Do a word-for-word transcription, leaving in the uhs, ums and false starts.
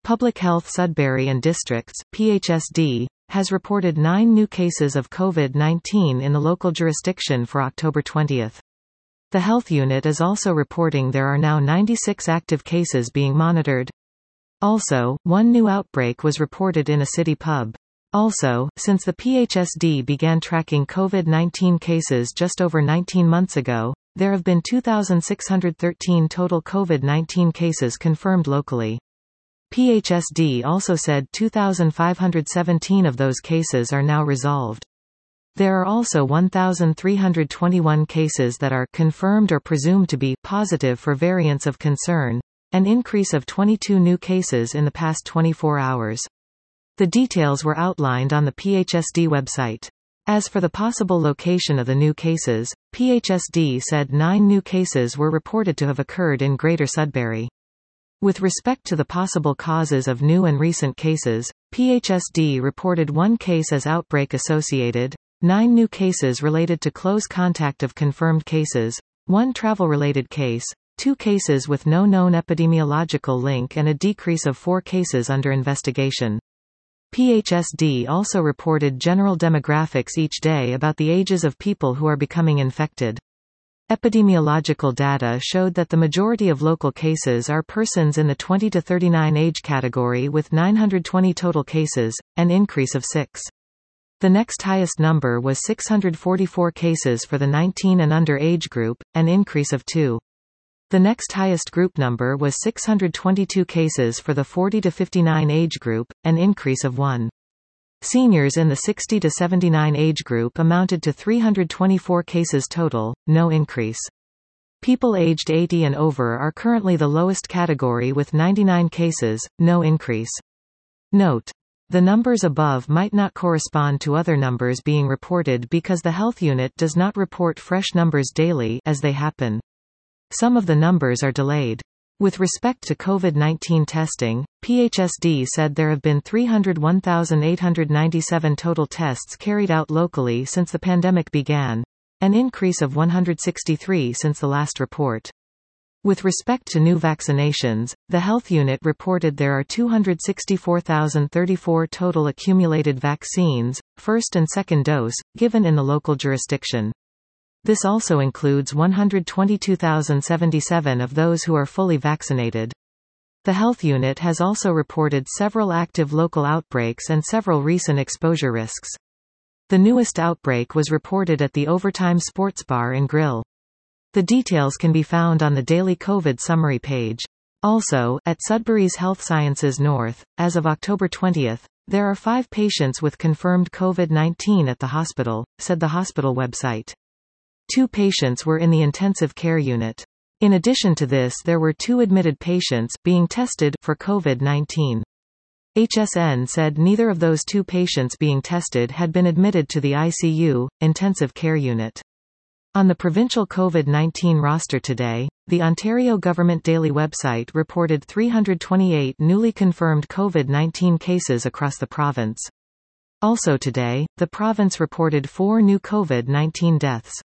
Public Health Sudbury and Districts, P H S D, has reported nine new cases of COVID nineteen in the local jurisdiction for October twentieth. The health unit is also reporting there are now ninety-six active cases being monitored. Also, one new outbreak was reported in a city pub. Also, since the P H S D began tracking COVID nineteen cases just over nineteen months ago, there have been two thousand six hundred thirteen total COVID nineteen cases confirmed locally. P H S D also said two thousand five hundred seventeen of those cases are now resolved. There are also one thousand three hundred twenty-one cases that are confirmed or presumed to be positive for variants of concern, an increase of twenty-two new cases in the past twenty-four hours. The details were outlined on the P H S D website. As for the possible location of the new cases, P H S D said nine new cases were reported to have occurred in Greater Sudbury. With respect to the possible causes of new and recent cases, P H S D reported one case as outbreak associated, nine new cases related to close contact of confirmed cases, one travel-related case, two cases with no known epidemiological link and a decrease of four cases under investigation. P H S D also reported general demographics each day about the ages of people who are becoming infected. Epidemiological data showed that the majority of local cases are persons in the twenty to thirty-nine age category with nine hundred twenty total cases, an increase of six. The next highest number was six hundred forty-four cases for the nineteen and under age group, an increase of two. The next highest group number was six hundred twenty-two cases for the forty to fifty-nine age group, an increase of one. Seniors in the sixty to seventy-nine age group amounted to three hundred twenty-four cases total, no increase. People aged eighty and over are currently the lowest category with ninety-nine cases, no increase. Note: the numbers above might not correspond to other numbers being reported because the health unit does not report fresh numbers daily as they happen. Some of the numbers are delayed. With respect to COVID nineteen testing, P H S D said there have been three hundred one thousand eight hundred ninety-seven total tests carried out locally since the pandemic began, an increase of one hundred sixty-three since the last report. With respect to new vaccinations, the health unit reported there are two hundred sixty-four thousand thirty-four total accumulated vaccines, first and second dose, given in the local jurisdiction. This also includes one hundred twenty-two thousand seventy-seven of those who are fully vaccinated. The health unit has also reported several active local outbreaks and several recent exposure risks. The newest outbreak was reported at the Overtime Sports Bar and Grill. The details can be found on the daily COVID summary page. Also, at Sudbury's Health Sciences North, as of October twentieth, there are five patients with confirmed COVID nineteen at the hospital, said the hospital website. Two patients were in the intensive care unit. In addition to this, there were two admitted patients being tested for COVID nineteen. H S N said neither of those two patients being tested had been admitted to the I C U, intensive care unit. On the provincial COVID nineteen roster today, the Ontario Government Daily website reported three hundred twenty-eight newly confirmed COVID nineteen cases across the province. Also today, the province reported four new COVID nineteen deaths.